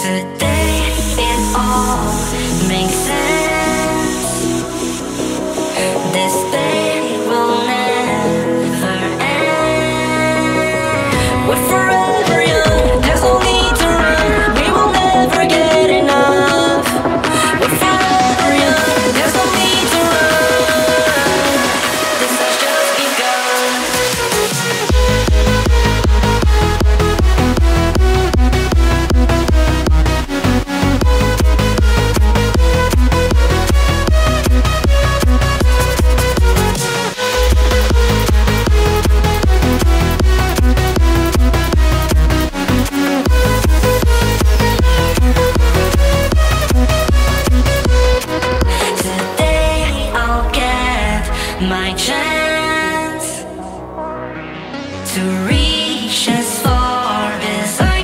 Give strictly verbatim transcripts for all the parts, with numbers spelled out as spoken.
Today it all makes sense. This day will never end. We're forever young, there's no need to run. We will never get enough. We're forever young, there's no need to run. This has just begun. My chance to reach as far as I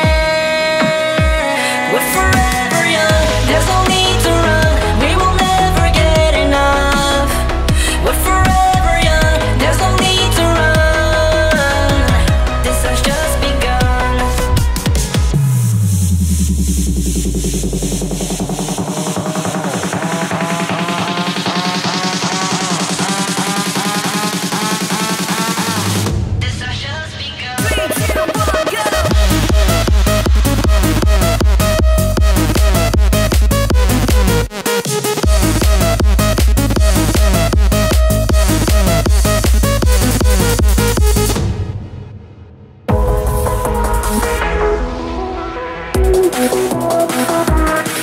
can. We're forever young, there's no need to run. We will never get enough. We're forever young, there's no need to run. This has just begun. We'll be right back.